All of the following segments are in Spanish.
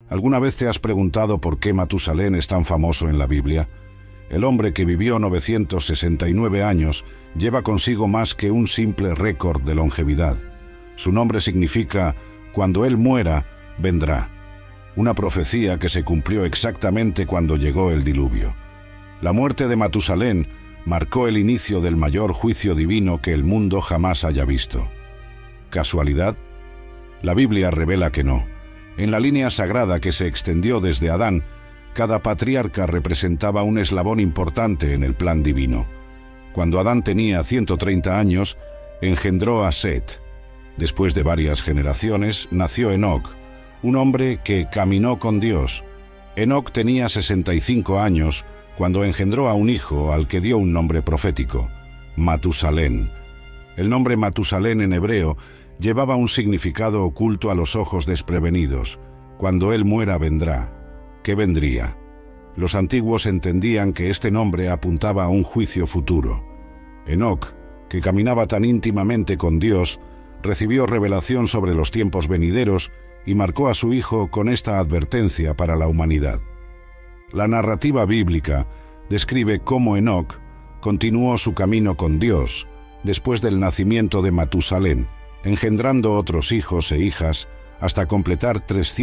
¿Alguna vez te has preguntado por qué Matusalén es tan famoso en la Biblia? El hombre que vivió 969 años lleva consigo más que un simple récord de longevidad. Su nombre significa «Cuando él muera, vendrá», una profecía que se cumplió exactamente cuando llegó el diluvio. La muerte de Matusalén marcó el inicio del mayor juicio divino que el mundo jamás haya visto. ¿Casualidad? La Biblia revela que no. En la línea sagrada que se extendió desde Adán, cada patriarca representaba un eslabón importante en el plan divino. Cuando Adán tenía 130 años, engendró a Set. Después de varias generaciones, nació Enoc, un hombre que caminó con Dios. Enoc tenía 65 años cuando engendró a un hijo al que dio un nombre profético, Matusalén. El nombre Matusalén en hebreo llevaba un significado oculto a los ojos desprevenidos. Cuando él muera vendrá. ¿Qué vendría? Los antiguos entendían que este nombre apuntaba a un juicio futuro. Enoc, que caminaba tan íntimamente con Dios, recibió revelación sobre los tiempos venideros y marcó a su hijo con esta advertencia para la humanidad. La narrativa bíblica describe cómo Enoc continuó su camino con Dios después del nacimiento de Matusalén, engendrando otros hijos e hijas hasta completar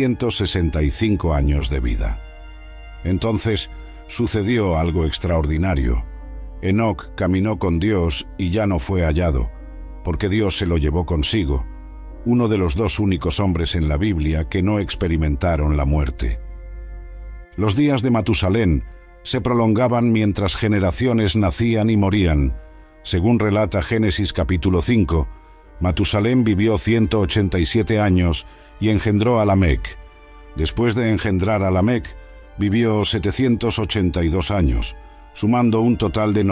365 años de vida. Entonces sucedió algo extraordinario. Enoc caminó con Dios y ya no fue hallado, porque Dios se lo llevó consigo, uno de los dos únicos hombres en la Biblia que no experimentaron la muerte. Los días de Matusalén se prolongaban mientras generaciones nacían y morían. Según relata Génesis capítulo 5, Matusalén vivió 187 años y engendró a Lamec. Después de engendrar a Lamec, vivió 782 años, sumando un total de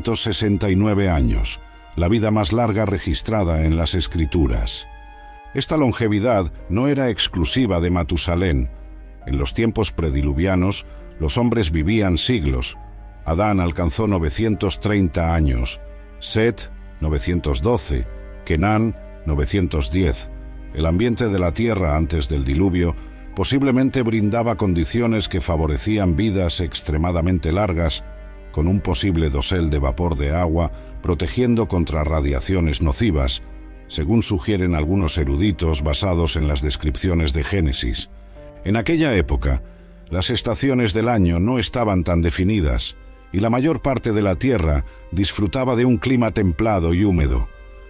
969 años, la vida más larga registrada en las Escrituras. Esta longevidad no era exclusiva de Matusalén. En los tiempos prediluvianos, los hombres vivían siglos. Adán alcanzó 930 años, Set 912, Kenán 910. El ambiente de la tierra antes del diluvio posiblemente brindaba condiciones que favorecían vidas extremadamente largas, con un posible dosel de vapor de agua protegiendo contra radiaciones nocivas, según sugieren algunos eruditos basados en las descripciones de Génesis. En aquella época, las estaciones del año no estaban tan definidas, y la mayor parte de la tierra disfrutaba de un clima templado y húmedo.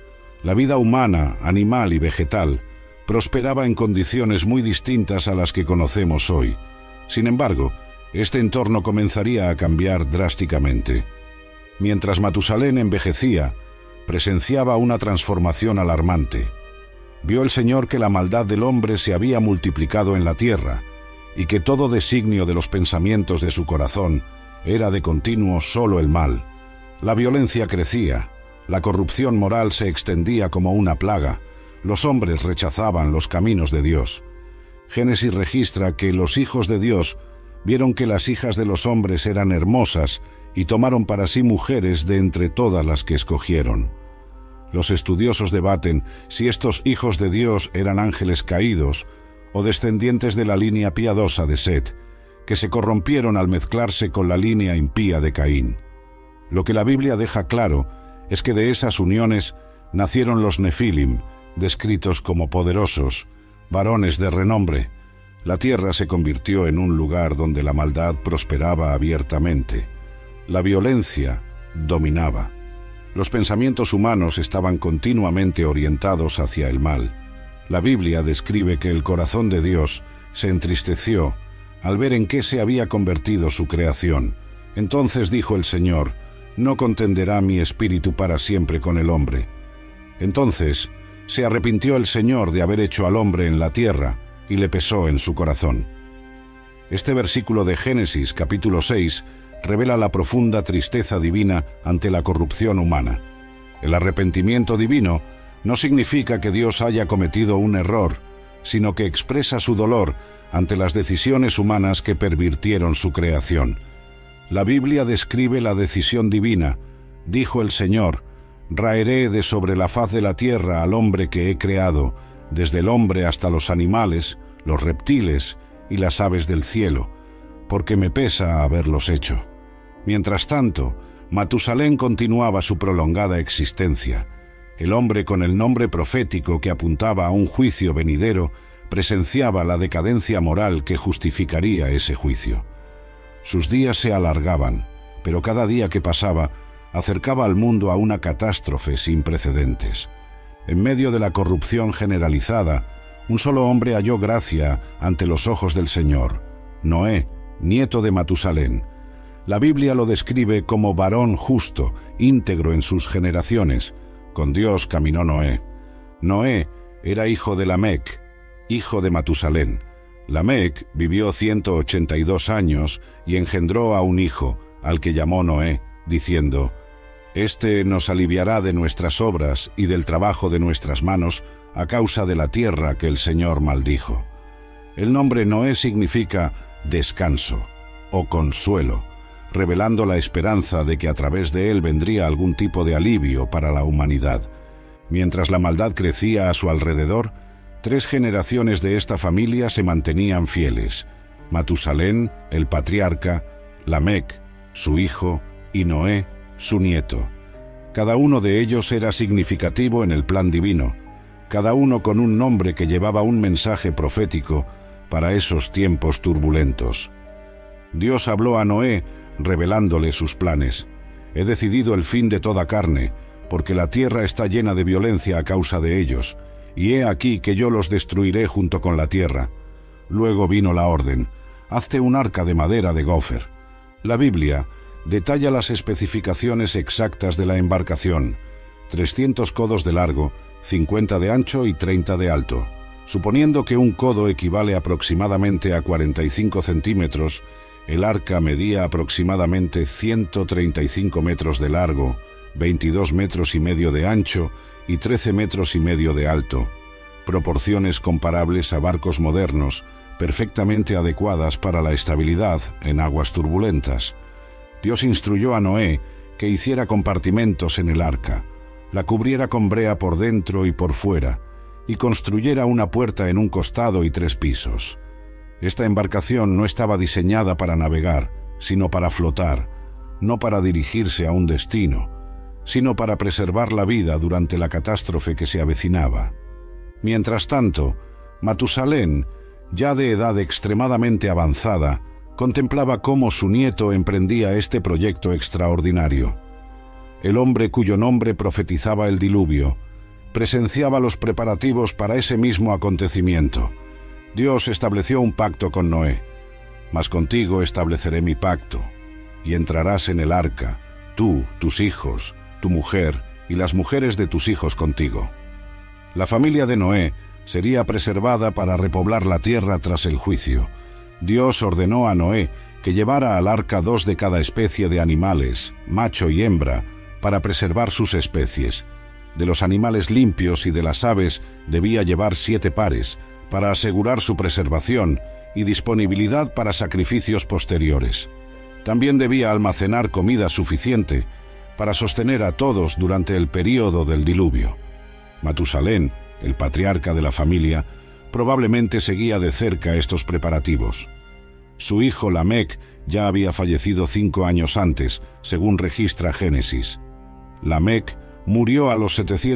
La vida humana, animal y vegetal prosperaba en condiciones muy distintas a las que conocemos hoy. Sin embargo, este entorno comenzaría a cambiar drásticamente. Mientras Matusalén envejecía, presenciaba una transformación alarmante. Vio el Señor que la maldad del hombre se había multiplicado en la tierra y que todo designio de los pensamientos de su corazón era de continuo solo el mal. La violencia crecía, la corrupción moral se extendía como una plaga, los hombres rechazaban los caminos de Dios. Génesis registra que los hijos de Dios vieron que las hijas de los hombres eran hermosas y tomaron para sí mujeres de entre todas las que escogieron. Los estudiosos debaten si estos hijos de Dios eran ángeles caídos o descendientes de la línea piadosa de Set, que se corrompieron al mezclarse con la línea impía de Caín. Lo que la Biblia deja claro es que de esas uniones nacieron los Nefilim, descritos como poderosos, varones de renombre. La tierra se convirtió en un lugar donde la maldad prosperaba abiertamente. La violencia dominaba. Los pensamientos humanos estaban continuamente orientados hacia el mal. La Biblia describe que el corazón de Dios se entristeció al ver en qué se había convertido su creación. Entonces dijo el Señor: «No contenderá mi espíritu para siempre con el hombre». Entonces se arrepintió el Señor de haber hecho al hombre en la tierra y le pesó en su corazón. Este versículo de Génesis capítulo 6 revela la profunda tristeza divina ante la corrupción humana. El arrepentimiento divino no significa que Dios haya cometido un error, sino que expresa su dolor ante las decisiones humanas que pervirtieron su creación. La Biblia describe la decisión divina. Dijo el Señor: «Raeré de sobre la faz de la tierra al hombre que he creado, desde el hombre hasta los animales, los reptiles y las aves del cielo, porque me pesa haberlos hecho. Mientras tanto, Matusalén continuaba su prolongada existencia. El hombre con el nombre profético que apuntaba a un juicio venidero presenciaba la decadencia moral que justificaría ese juicio. Sus días se alargaban, pero cada día que pasaba acercaba al mundo a una catástrofe sin precedentes. En medio de la corrupción generalizada, un solo hombre halló gracia ante los ojos del Señor: Noé, nieto de Matusalén. La Biblia lo describe como varón justo, íntegro en sus generaciones. Con Dios caminó Noé. Noé era hijo de Lamec, hijo de Matusalén. Lamec vivió 182 años y engendró a un hijo, al que llamó Noé, diciendo: «Este nos aliviará de nuestras obras y del trabajo de nuestras manos a causa de la tierra que el Señor maldijo». El nombre Noé significa descanso o consuelo, revelando la esperanza de que a través de él vendría algún tipo de alivio para la humanidad. Mientras la maldad crecía a su alrededor, 3 generaciones de esta familia se mantenían fieles: Matusalén, el patriarca; Lamec, su hijo; y Noé, su nieto. Cada uno de ellos era significativo en el plan divino, cada uno con un nombre que llevaba un mensaje profético para esos tiempos turbulentos. Dios habló a Noé revelándole sus planes: «He decidido el fin de toda carne, porque la tierra está llena de violencia a causa de ellos, y he aquí que yo los destruiré junto con la tierra». Luego vino la orden: «Hazte un arca de madera de gofer». La Biblia detalla las especificaciones exactas de la embarcación: 300 codos de largo, 50 de ancho y 30 de alto. Suponiendo que un codo equivale aproximadamente a 45 centímetros, el arca medía aproximadamente 135 metros de largo, 22 metros y medio de ancho y 13 metros y medio de alto, proporciones comparables a barcos modernos, perfectamente adecuadas para la estabilidad en aguas turbulentas. Dios instruyó a Noé que hiciera compartimentos en el arca, la cubriera con brea por dentro y por fuera, y construyera una puerta en un costado y 3 pisos. Esta embarcación no estaba diseñada para navegar, sino para flotar, no para dirigirse a un destino, sino para preservar la vida durante la catástrofe que se avecinaba. Mientras tanto, Matusalén, ya de edad extremadamente avanzada, contemplaba cómo su nieto emprendía este proyecto extraordinario. El hombre cuyo nombre profetizaba el diluvio presenciaba los preparativos para ese mismo acontecimiento. Dios estableció un pacto con Noé: «Mas contigo estableceré mi pacto, y entrarás en el arca, tú, tus hijos, tu mujer y las mujeres de tus hijos contigo». La familia de Noé sería preservada para repoblar la tierra tras el juicio. Dios ordenó a Noé que llevara al arca 2 de cada especie de animales, macho y hembra, para preservar sus especies. De los animales limpios y de las aves debía llevar 7 pares, para asegurar su preservación y disponibilidad para sacrificios posteriores. También debía almacenar comida suficiente para sostener a todos durante el período del diluvio. Matusalén, el patriarca de la familia, probablemente seguía de cerca estos preparativos. Su hijo Lamec ya había fallecido 5 años antes, según registra Génesis. Lamec murió a los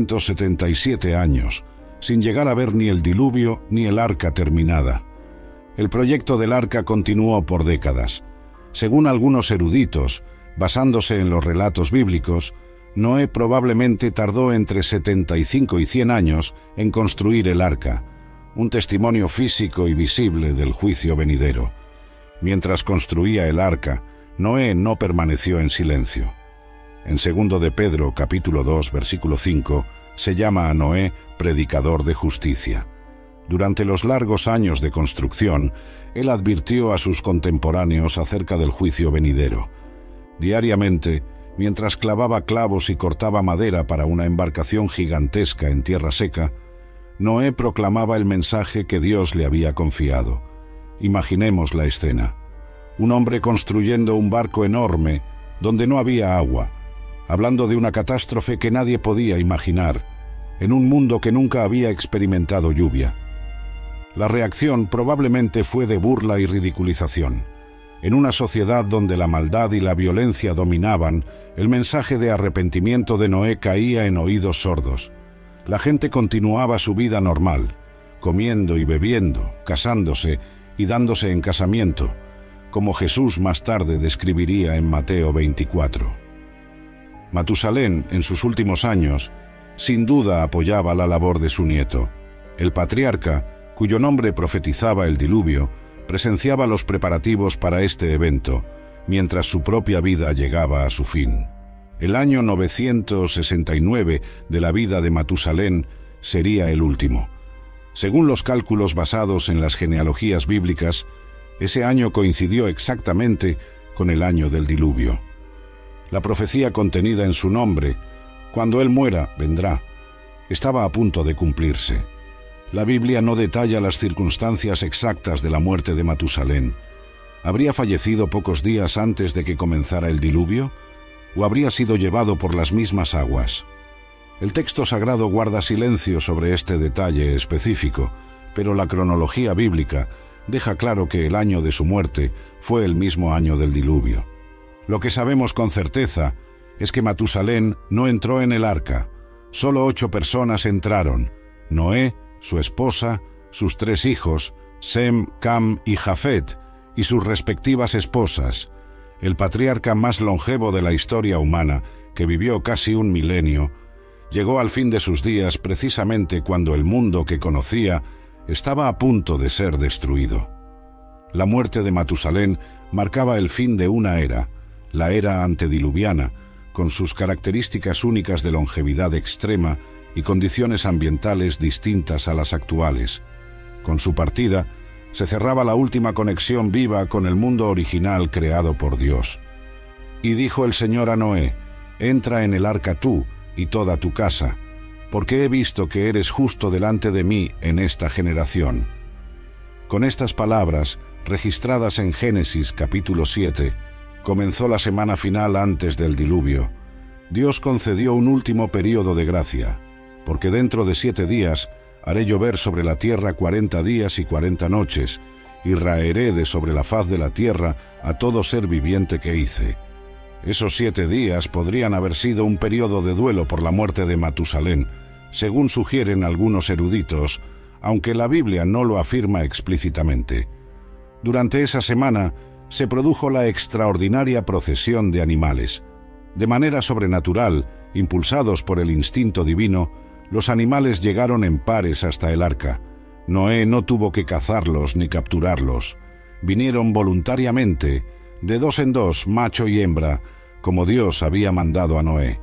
777 años, sin llegar a ver ni el diluvio ni el arca terminada. El proyecto del arca continuó por décadas. Según algunos eruditos, basándose en los relatos bíblicos, Noé probablemente tardó entre 75 y 100 años en construir el arca, un testimonio físico y visible del juicio venidero. Mientras construía el arca, Noé no permaneció en silencio. En 2 de Pedro, capítulo 2, versículo 5, se llama a Noé predicador de justicia. Durante los largos años de construcción, él advirtió a sus contemporáneos acerca del juicio venidero. Diariamente, mientras clavaba clavos y cortaba madera para una embarcación gigantesca en tierra seca, Noé proclamaba el mensaje que Dios le había confiado. Imaginemos la escena: un hombre construyendo un barco enorme donde no había agua, hablando de una catástrofe que nadie podía imaginar, en un mundo que nunca había experimentado lluvia. La reacción probablemente fue de burla y ridiculización. En una sociedad donde la maldad y la violencia dominaban, el mensaje de arrepentimiento de Noé caía en oídos sordos. La gente continuaba su vida normal, comiendo y bebiendo, casándose y dándose en casamiento, como Jesús más tarde describiría en Mateo 24. Matusalén, en sus últimos años, sin duda apoyaba la labor de su nieto. El patriarca, cuyo nombre profetizaba el diluvio, presenciaba los preparativos para este evento, mientras su propia vida llegaba a su fin. El año 969 de la vida de Matusalén sería el último. Según los cálculos basados en las genealogías bíblicas, ese año coincidió exactamente con el año del diluvio. La profecía contenida en su nombre, cuando él muera, vendrá, estaba a punto de cumplirse. La Biblia no detalla las circunstancias exactas de la muerte de Matusalén. ¿Habría fallecido pocos días antes de que comenzara el diluvio? ¿O habría sido llevado por las mismas aguas? El texto sagrado guarda silencio sobre este detalle específico, pero la cronología bíblica deja claro que el año de su muerte fue el mismo año del diluvio. Lo que sabemos con certeza es que Matusalén no entró en el arca. Solo 8 personas entraron: Noé, su esposa, sus 3 hijos, Sem, Cam y Jafet, y sus respectivas esposas. El patriarca más longevo de la historia humana, que vivió casi un milenio, llegó al fin de sus días precisamente cuando el mundo que conocía estaba a punto de ser destruido. La muerte de Matusalén marcaba el fin de una era, la era antediluviana, con sus características únicas de longevidad extrema y condiciones ambientales distintas a las actuales. Con su partida, se cerraba la última conexión viva con el mundo original creado por Dios. Y dijo el Señor a Noé: «Entra en el arca tú y toda tu casa, porque he visto que eres justo delante de mí en esta generación». Con estas palabras, registradas en Génesis capítulo 7, comenzó la semana final antes del diluvio. Dios concedió un último período de gracia, porque dentro de 7 días haré llover sobre la tierra 40 días y 40 noches, y raeré de sobre la faz de la tierra a todo ser viviente que hice. Esos 7 días podrían haber sido un período de duelo por la muerte de Matusalén, según sugieren algunos eruditos, aunque la Biblia no lo afirma explícitamente. Durante esa semana se produjo la extraordinaria procesión de animales. De manera sobrenatural, impulsados por el instinto divino, los animales llegaron en pares hasta el arca. Noé no tuvo que cazarlos ni capturarlos. Vinieron voluntariamente, de 2 en 2, macho y hembra, como Dios había mandado a Noé.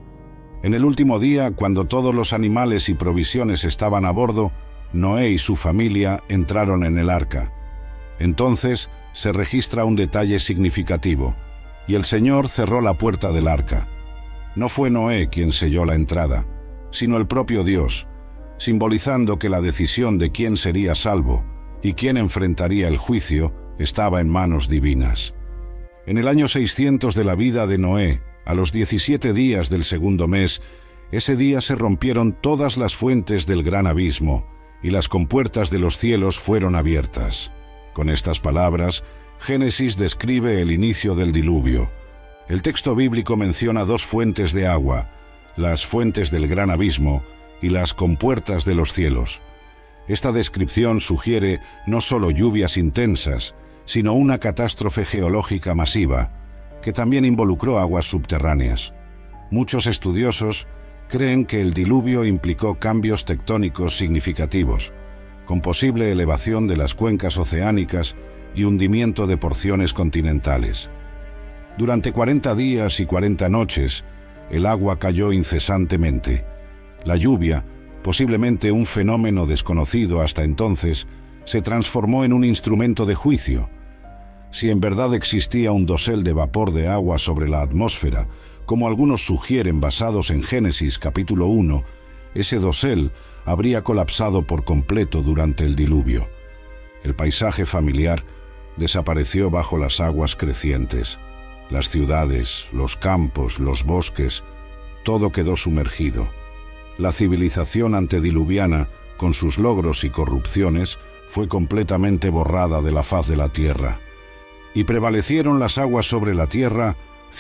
En el último día, cuando todos los animales y provisiones estaban a bordo, Noé y su familia entraron en el arca. Entonces se registra un detalle significativo: y el Señor cerró la puerta del arca. No fue Noé quien selló la entrada, sino el propio Dios, simbolizando que la decisión de quién sería salvo y quién enfrentaría el juicio estaba en manos divinas. En el año 600 de la vida de Noé, a los 17 días del segundo mes, ese día se rompieron todas las fuentes del gran abismo, y las compuertas de los cielos fueron abiertas. Con estas palabras, Génesis describe el inicio del diluvio. El texto bíblico menciona 2 fuentes de agua, las fuentes del gran abismo y las compuertas de los cielos. Esta descripción sugiere no solo lluvias intensas, sino una catástrofe geológica masiva, que también involucró aguas subterráneas. Muchos estudiosos creen que el diluvio implicó cambios tectónicos significativos, con posible elevación de las cuencas oceánicas y hundimiento de porciones continentales. Durante 40 días y 40 noches, el agua cayó incesantemente. La lluvia, posiblemente un fenómeno desconocido hasta entonces, se transformó en un instrumento de juicio. Si en verdad existía un dosel de vapor de agua sobre la atmósfera, como algunos sugieren basados en Génesis capítulo 1, ese dosel habría colapsado por completo durante el diluvio. El paisaje familiar desapareció bajo las aguas crecientes. Las ciudades, los campos, los bosques, todo quedó sumergido. La civilización antediluviana, con sus logros y corrupciones, fue completamente borrada de la faz de la tierra. Y prevalecieron las aguas sobre la tierra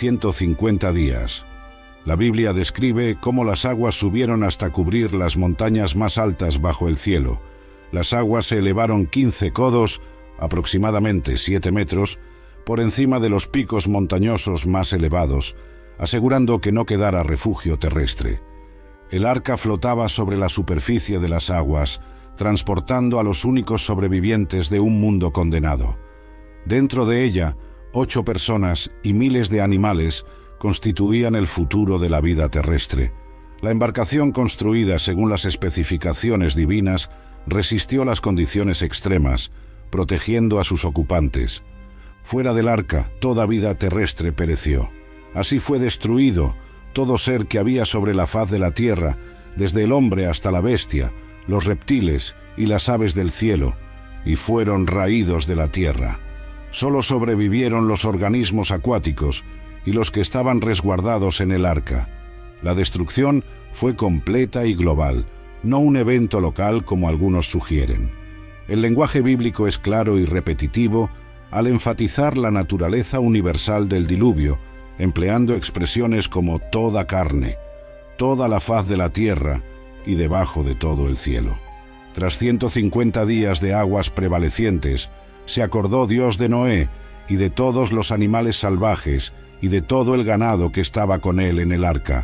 150 días. La Biblia describe cómo las aguas subieron hasta cubrir las montañas más altas bajo el cielo. Las aguas se elevaron 15 codos, aproximadamente 7 metros, por encima de los picos montañosos más elevados, asegurando que no quedara refugio terrestre. El arca flotaba sobre la superficie de las aguas, transportando a los únicos sobrevivientes de un mundo condenado. Dentro de ella, 8 personas y miles de animales constituían el futuro de la vida terrestre. La embarcación, construida según las especificaciones divinas, resistió las condiciones extremas, protegiendo a sus ocupantes. Fuera del arca, toda vida terrestre pereció. Así fue destruido todo ser que había sobre la faz de la tierra, desde el hombre hasta la bestia, los reptiles y las aves del cielo, y fueron raídos de la tierra. Solo sobrevivieron los organismos acuáticos y los que estaban resguardados en el arca. La destrucción fue completa y global, no un evento local como algunos sugieren. El lenguaje bíblico es claro y repetitivo al enfatizar la naturaleza universal del diluvio, empleando expresiones como toda carne, toda la faz de la tierra y debajo de todo el cielo. Tras 150 días de aguas prevalecientes, se acordó Dios de Noé y de todos los animales salvajes y de todo el ganado que estaba con él en el arca.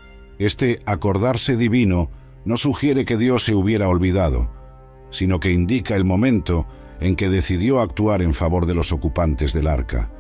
Este acordarse divino no sugiere que Dios se hubiera olvidado, sino que indica el momento en que decidió actuar en favor de los ocupantes del arca.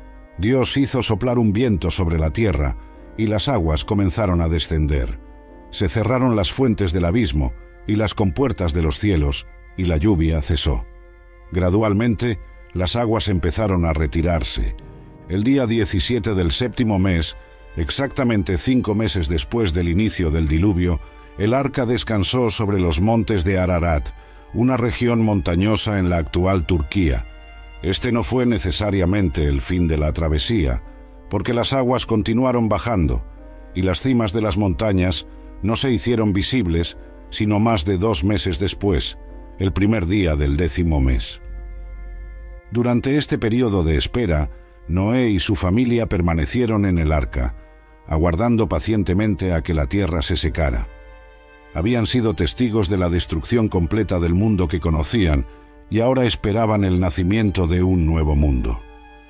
Dios hizo soplar un viento sobre la tierra y las aguas comenzaron a descender. Se cerraron las fuentes del abismo y las compuertas de los cielos, y la lluvia cesó. Gradualmente, las aguas empezaron a retirarse. El día 17 del 7º mes, exactamente 5 meses después del inicio del diluvio, el arca descansó sobre los montes de Ararat, una región montañosa en la actual Turquía. Este no fue necesariamente el fin de la travesía, porque las aguas continuaron bajando, y las cimas de las montañas no se hicieron visibles sino más de 2 meses después, el primer día del 10º mes. Durante este periodo de espera, Noé y su familia permanecieron en el arca, aguardando pacientemente a que la tierra se secara. Habían sido testigos de la destrucción completa del mundo que conocían y ahora esperaban el nacimiento de un nuevo mundo.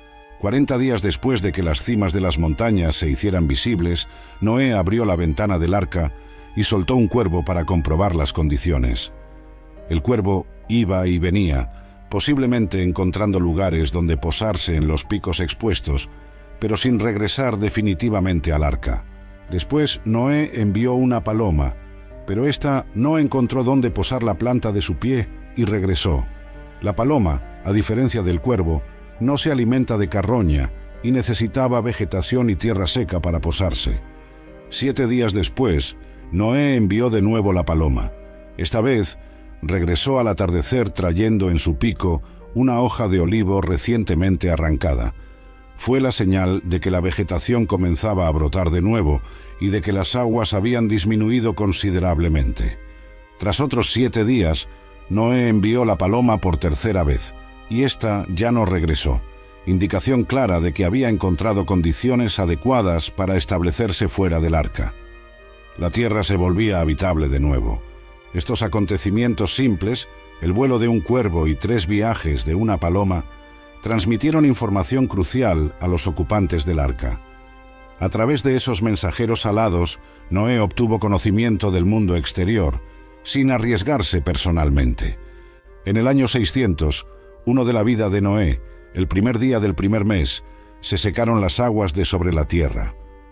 40 días después de que las cimas de las montañas se hicieran visibles, Noé abrió la ventana del arca y soltó un cuervo para comprobar las condiciones. El cuervo iba y venía, posiblemente encontrando lugares donde posarse en los picos expuestos, pero sin regresar definitivamente al arca. Después Noé envió una paloma, pero ésta no encontró dónde posar la planta de su pie y regresó. La paloma, a diferencia del cuervo, no se alimenta de carroña y necesitaba vegetación y tierra seca para posarse. 7 días después, Noé envió de nuevo la paloma. Esta vez, regresó al atardecer trayendo en su pico una hoja de olivo recientemente arrancada. Fue la señal de que la vegetación comenzaba a brotar de nuevo y de que las aguas habían disminuido considerablemente. Tras otros 7 días, Noé envió la paloma por tercera vez, y ésta ya no regresó, indicación clara de que había encontrado condiciones adecuadas para establecerse fuera del arca. La tierra se volvía habitable de nuevo. Estos acontecimientos simples, el vuelo de un cuervo y 3 viajes de una paloma, transmitieron información crucial a los ocupantes del arca. A través de esos mensajeros alados, Noé obtuvo conocimiento del mundo exterior, sin arriesgarse personalmente. En el año 600, uno de la vida de Noé, el primer día del primer mes, se secaron las aguas de sobre la tierra.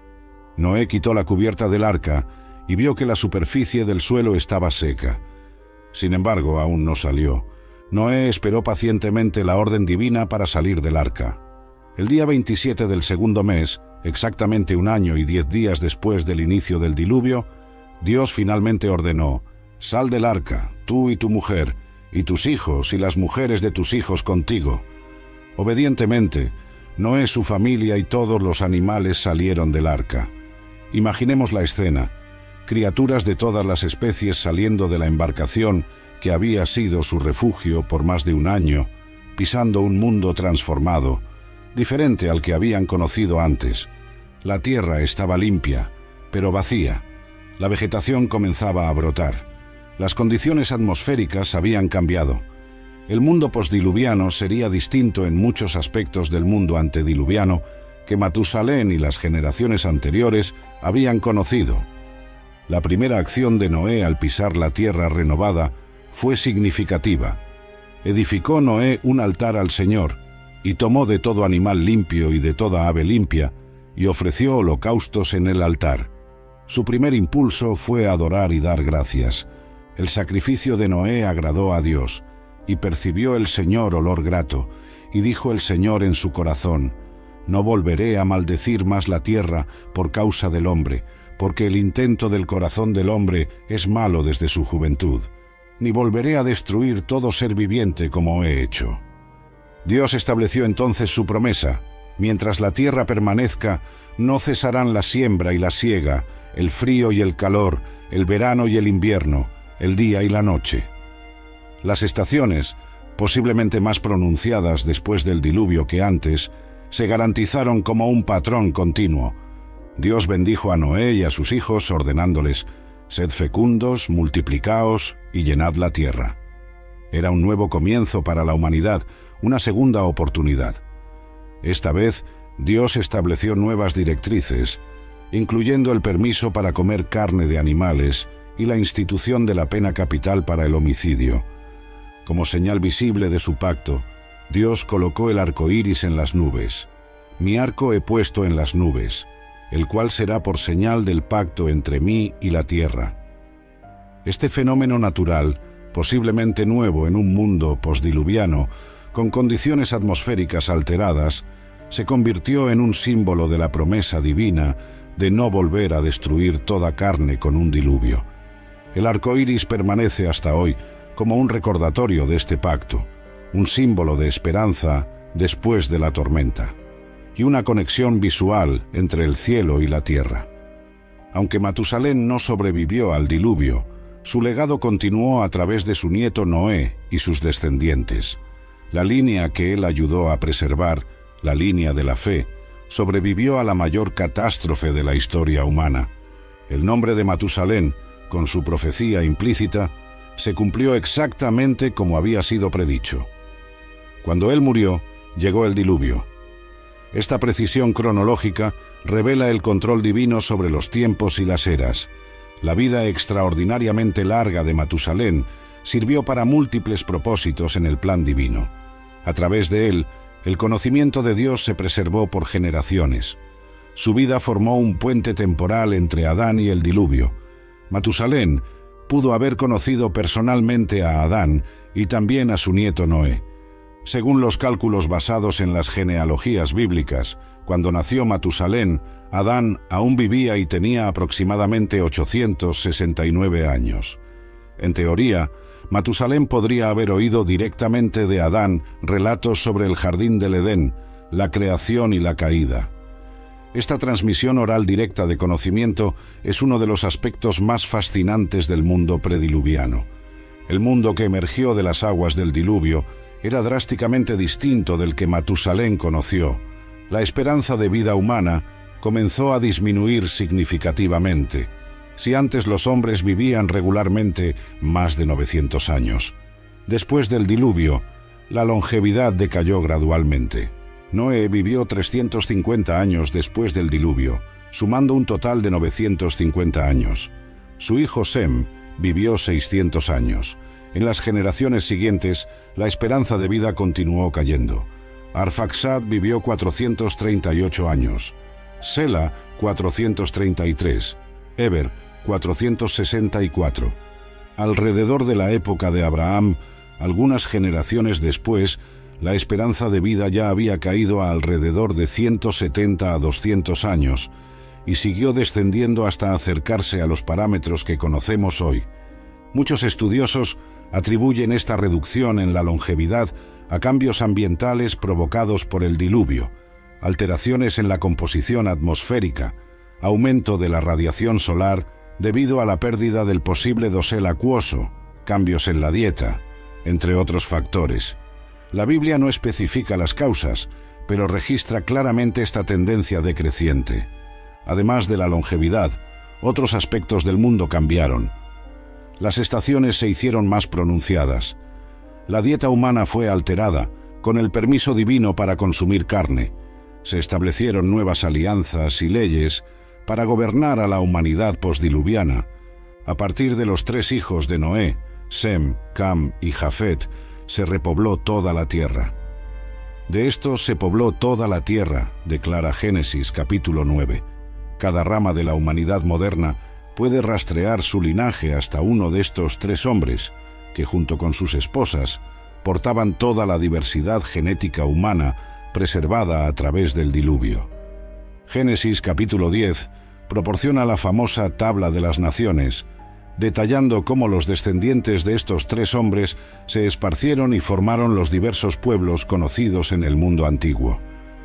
Noé quitó la cubierta del arca y vio que la superficie del suelo estaba seca. Sin embargo, aún no salió. Noé esperó pacientemente la orden divina para salir del arca. El día 27 del 2º mes, exactamente 1 año y 10 días después del inicio del diluvio, Dios finalmente ordenó: «Sal del arca, tú y tu mujer, y tus hijos y las mujeres de tus hijos contigo». Obedientemente, Noé, su familia y todos los animales salieron del arca. Imaginemos la escena: criaturas de todas las especies saliendo de la embarcación que había sido su refugio por más de un año, pisando un mundo transformado, diferente al que habían conocido antes. La tierra estaba limpia, pero vacía. La vegetación comenzaba a brotar. Las condiciones atmosféricas habían cambiado. El mundo postdiluviano sería distinto en muchos aspectos del mundo antediluviano que Matusalén y las generaciones anteriores habían conocido. La primera acción de Noé al pisar la tierra renovada fue significativa. Edificó Noé un altar al Señor, y tomó de todo animal limpio y de toda ave limpia, y ofreció holocaustos en el altar. Su primer impulso fue adorar y dar gracias. El sacrificio de Noé agradó a Dios, y percibió el Señor olor grato, y dijo el Señor en su corazón: no volveré a maldecir más la tierra por causa del hombre, porque el intento del corazón del hombre es malo desde su juventud, ni volveré a destruir todo ser viviente como he hecho. Dios estableció entonces su promesa: mientras la tierra permanezca, no cesarán la siembra y la siega, el frío y el calor, el verano y el invierno, el día y la noche. Las estaciones, posiblemente más pronunciadas después del diluvio que antes, se garantizaron como un patrón continuo. Dios bendijo a Noé y a sus hijos ordenándoles: sed fecundos, multiplicaos y llenad la tierra. Era un nuevo comienzo para la humanidad, una segunda oportunidad. Esta vez, Dios estableció nuevas directrices, incluyendo el permiso para comer carne de animales y la institución de la pena capital para el homicidio. Como señal visible de su pacto, Dios colocó el arco iris en las nubes. Mi arco he puesto en las nubes, el cual será por señal del pacto entre mí y la tierra. Este fenómeno natural, posiblemente nuevo en un mundo postdiluviano, con condiciones atmosféricas alteradas, se convirtió en un símbolo de la promesa divina de no volver a destruir toda carne con un diluvio. El arco iris permanece hasta hoy como un recordatorio de este pacto, un símbolo de esperanza después de la tormenta, y una conexión visual entre el cielo y la tierra. Aunque Matusalén no sobrevivió al diluvio, su legado continuó a través de su nieto Noé y sus descendientes. La línea que él ayudó a preservar, la línea de la fe, sobrevivió a la mayor catástrofe de la historia humana. El nombre de Matusalén, con su profecía implícita, se cumplió exactamente como había sido predicho. Cuando él murió, llegó el diluvio. Esta precisión cronológica revela el control divino sobre los tiempos y las eras. La vida extraordinariamente larga de Matusalén sirvió para múltiples propósitos en el plan divino. A través de él, el conocimiento de Dios se preservó por generaciones. Su vida formó un puente temporal entre Adán y el diluvio. Matusalén pudo haber conocido personalmente a Adán y también a su nieto Noé. Según los cálculos basados en las genealogías bíblicas, cuando nació Matusalén, Adán aún vivía y tenía aproximadamente 869 años. En teoría, Matusalén podría haber oído directamente de Adán relatos sobre el jardín del Edén, la creación y la caída. Esta transmisión oral directa de conocimiento es uno de los aspectos más fascinantes del mundo prediluviano. El mundo que emergió de las aguas del diluvio era drásticamente distinto del que Matusalén conoció. La esperanza de vida humana comenzó a disminuir significativamente. Si antes los hombres vivían regularmente más de 900 años, después del diluvio, la longevidad decayó gradualmente. Noé vivió 350 años después del diluvio, sumando un total de 950 años. Su hijo Sem vivió 600 años. En las generaciones siguientes, la esperanza de vida continuó cayendo. Arfaxad vivió 438 años, Sela 433, Eber 464. Alrededor de la época de Abraham, algunas generaciones después, la esperanza de vida ya había caído a alrededor de 170 a 200 años y siguió descendiendo hasta acercarse a los parámetros que conocemos hoy. Muchos estudiosos atribuyen esta reducción en la longevidad a cambios ambientales provocados por el diluvio, alteraciones en la composición atmosférica, aumento de la radiación solar debido a la pérdida del posible dosel acuoso, cambios en la dieta, entre otros factores. La Biblia no especifica las causas, pero registra claramente esta tendencia decreciente. Además de la longevidad, otros aspectos del mundo cambiaron. Las estaciones se hicieron más pronunciadas. La dieta humana fue alterada, con el permiso divino para consumir carne. Se establecieron nuevas alianzas y leyes para gobernar a la humanidad postdiluviana. A partir de los 3 hijos de Noé, Sem, Cam y Jafet, se repobló toda la tierra. De estos se pobló toda la tierra, declara Génesis capítulo 9. Cada rama de la humanidad moderna puede rastrear su linaje hasta uno de estos 3 hombres, que junto con sus esposas portaban toda la diversidad genética humana preservada a través del diluvio. Génesis capítulo 10 proporciona la famosa tabla de las naciones, detallando cómo los descendientes de estos 3 hombres se esparcieron y formaron los diversos pueblos conocidos en el mundo antiguo.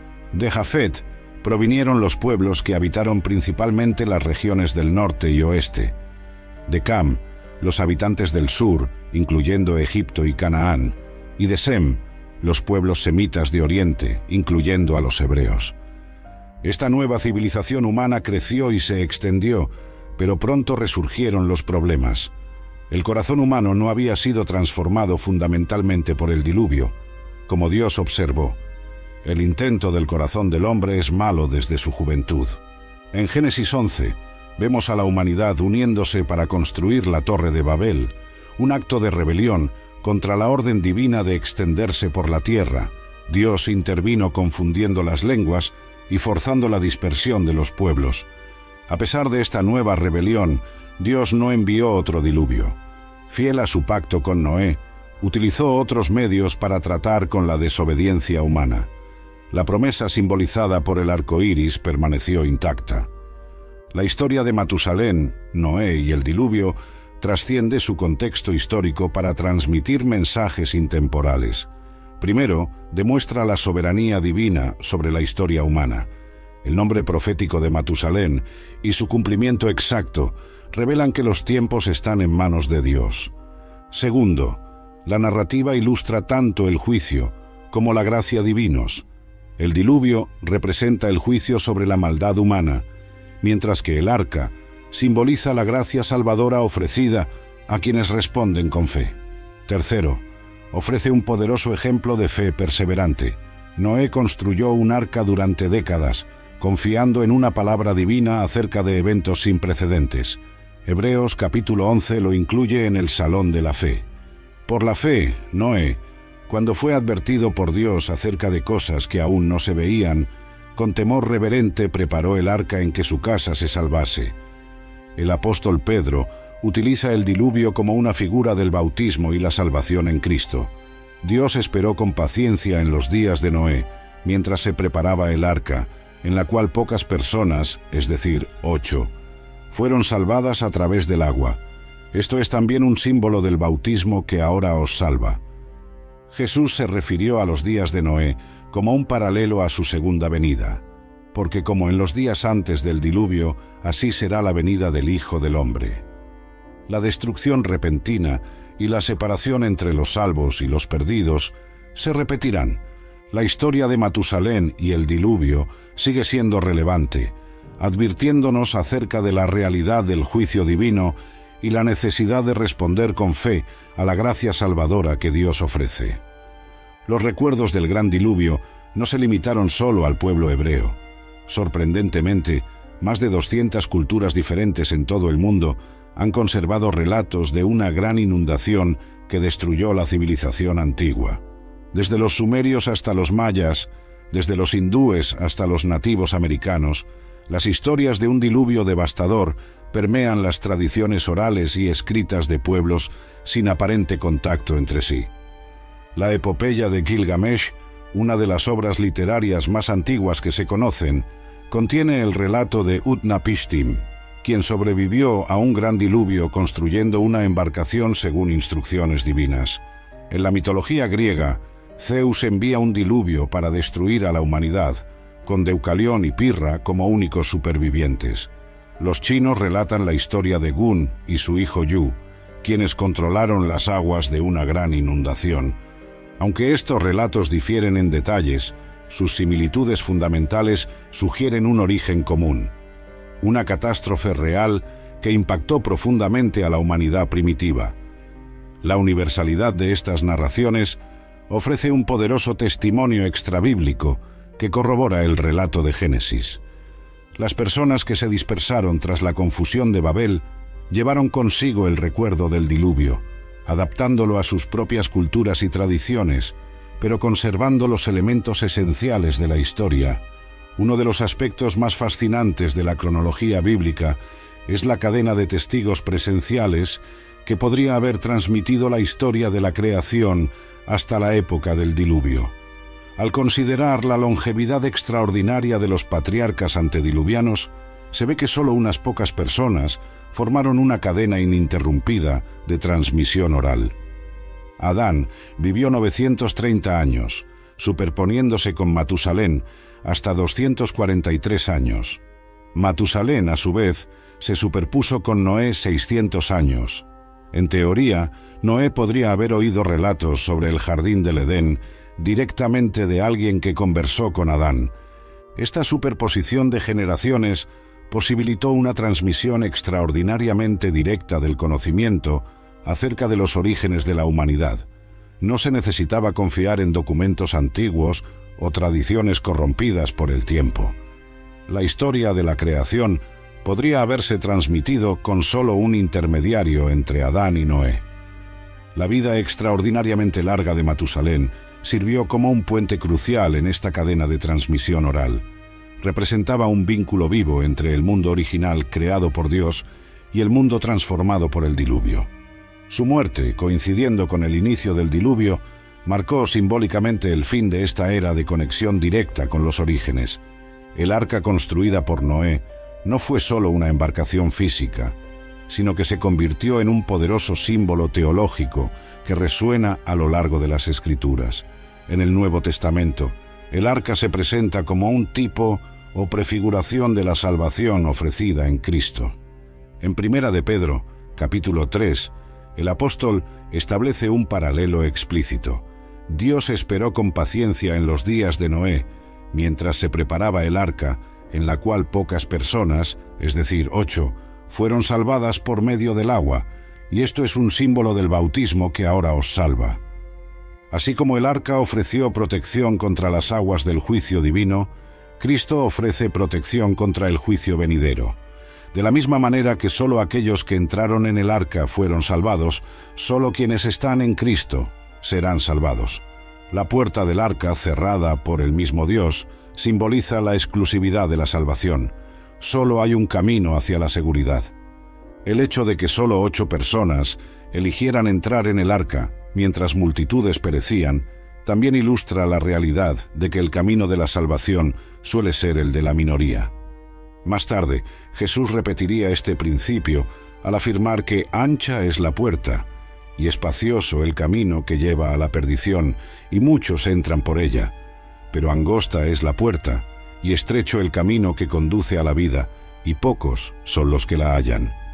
De Jafet provinieron los pueblos que habitaron principalmente las regiones del norte y oeste. De Cam, los habitantes del sur, incluyendo Egipto y Canaán, y de Sem, los pueblos semitas de oriente, incluyendo a los hebreos. Esta nueva civilización humana creció y se extendió, pero pronto resurgieron los problemas. El corazón humano no había sido transformado fundamentalmente por el diluvio, como Dios observó. El intento del corazón del hombre es malo desde su juventud. En Génesis 11, vemos a la humanidad uniéndose para construir la Torre de Babel, un acto de rebelión contra la orden divina de extenderse por la tierra. Dios intervino confundiendo las lenguas y forzando la dispersión de los pueblos. A pesar de esta nueva rebelión, Dios no envió otro diluvio. Fiel a su pacto con Noé, utilizó otros medios para tratar con la desobediencia humana. La promesa simbolizada por el arco iris permaneció intacta. La historia de Matusalén, Noé y el diluvio trasciende su contexto histórico para transmitir mensajes intemporales. Primero, demuestra la soberanía divina sobre la historia humana. El nombre profético de Matusalén y su cumplimiento exacto revelan que los tiempos están en manos de Dios. Segundo, la narrativa ilustra tanto el juicio como la gracia divinos. El diluvio representa el juicio sobre la maldad humana, mientras que el arca simboliza la gracia salvadora ofrecida a quienes responden con fe. Tercero, ofrece un poderoso ejemplo de fe perseverante. Noé construyó un arca durante décadas, confiando en una palabra divina acerca de eventos sin precedentes. Hebreos capítulo 11 lo incluye en el Salón de la Fe. Por la fe, Noé, cuando fue advertido por Dios acerca de cosas que aún no se veían, con temor reverente preparó el arca en que su casa se salvase. El apóstol Pedro utiliza el diluvio como una figura del bautismo y la salvación en Cristo. Dios esperó con paciencia en los días de Noé, mientras se preparaba el arca, en la cual pocas personas, es decir, 8, fueron salvadas a través del agua. Esto es también un símbolo del bautismo que ahora os salva. Jesús se refirió a los días de Noé como un paralelo a su segunda venida, porque como en los días antes del diluvio, así será la venida del Hijo del Hombre. La destrucción repentina y la separación entre los salvos y los perdidos se repetirán. La historia de Matusalén y el diluvio sigue siendo relevante, advirtiéndonos acerca de la realidad del juicio divino y la necesidad de responder con fe a la gracia salvadora que Dios ofrece. Los recuerdos del gran diluvio no se limitaron solo al pueblo hebreo. Sorprendentemente, más de 200 culturas diferentes en todo el mundo han conservado relatos de una gran inundación que destruyó la civilización antigua. Desde los sumerios hasta los mayas, desde los hindúes hasta los nativos americanos, las historias de un diluvio devastador permean las tradiciones orales y escritas de pueblos sin aparente contacto entre sí. La epopeya de Gilgamesh, una de las obras literarias más antiguas que se conocen, contiene el relato de Utnapishtim, quien sobrevivió a un gran diluvio construyendo una embarcación según instrucciones divinas. En la mitología griega, Zeus envía un diluvio para destruir a la humanidad, con Deucalión y Pirra como únicos supervivientes. Los chinos relatan la historia de Gun y su hijo Yu, quienes controlaron las aguas de una gran inundación. Aunque estos relatos difieren en detalles, sus similitudes fundamentales sugieren un origen común, una catástrofe real que impactó profundamente a la humanidad primitiva. La universalidad de estas narraciones ofrece un poderoso testimonio extrabíblico que corrobora el relato de Génesis. Las personas que se dispersaron tras la confusión de Babel llevaron consigo el recuerdo del diluvio, adaptándolo a sus propias culturas y tradiciones, pero conservando los elementos esenciales de la historia. Uno de los aspectos más fascinantes de la cronología bíblica es la cadena de testigos presenciales que podría haber transmitido la historia de la creación hasta la época del diluvio. Al considerar la longevidad extraordinaria de los patriarcas antediluvianos, se ve que solo unas pocas personas formaron una cadena ininterrumpida de transmisión oral. Adán vivió 930 años, superponiéndose con Matusalén hasta 243 años. Matusalén, a su vez, se superpuso con Noé 600 años. En teoría, Noé podría haber oído relatos sobre el jardín del Edén directamente de alguien que conversó con Adán. Esta superposición de generaciones posibilitó una transmisión extraordinariamente directa del conocimiento acerca de los orígenes de la humanidad. No se necesitaba confiar en documentos antiguos o tradiciones corrompidas por el tiempo. La historia de la creación podría haberse transmitido con solo un intermediario entre Adán y Noé. La vida extraordinariamente larga de Matusalén sirvió como un puente crucial en esta cadena de transmisión oral. Representaba un vínculo vivo entre el mundo original creado por Dios y el mundo transformado por el diluvio. Su muerte, coincidiendo con el inicio del diluvio, marcó simbólicamente el fin de esta era de conexión directa con los orígenes. El arca construida por Noé no fue solo una embarcación física, sino que se convirtió en un poderoso símbolo teológico que resuena a lo largo de las Escrituras. En el Nuevo Testamento, el arca se presenta como un tipo o prefiguración de la salvación ofrecida en Cristo. En Primera de Pedro, capítulo 3, el apóstol establece un paralelo explícito. Dios esperó con paciencia en los días de Noé, mientras se preparaba el arca, en la cual pocas personas, es decir, 8, fueron salvadas por medio del agua, y esto es un símbolo del bautismo que ahora os salva. Así como el arca ofreció protección contra las aguas del juicio divino, Cristo ofrece protección contra el juicio venidero. De la misma manera que solo aquellos que entraron en el arca fueron salvados, solo quienes están en Cristo serán salvados. La puerta del arca, cerrada por el mismo Dios, simboliza la exclusividad de la salvación. Solo hay un camino hacia la seguridad. El hecho de que solo 8 personas eligieran entrar en el arca, mientras multitudes perecían, también ilustra la realidad de que el camino de la salvación suele ser el de la minoría. Más tarde, Jesús repetiría este principio al afirmar que ancha es la puerta y espacioso el camino que lleva a la perdición, y muchos entran por ella, pero angosta es la puerta y estrecho el camino que conduce a la vida, y pocos son los que la hallan.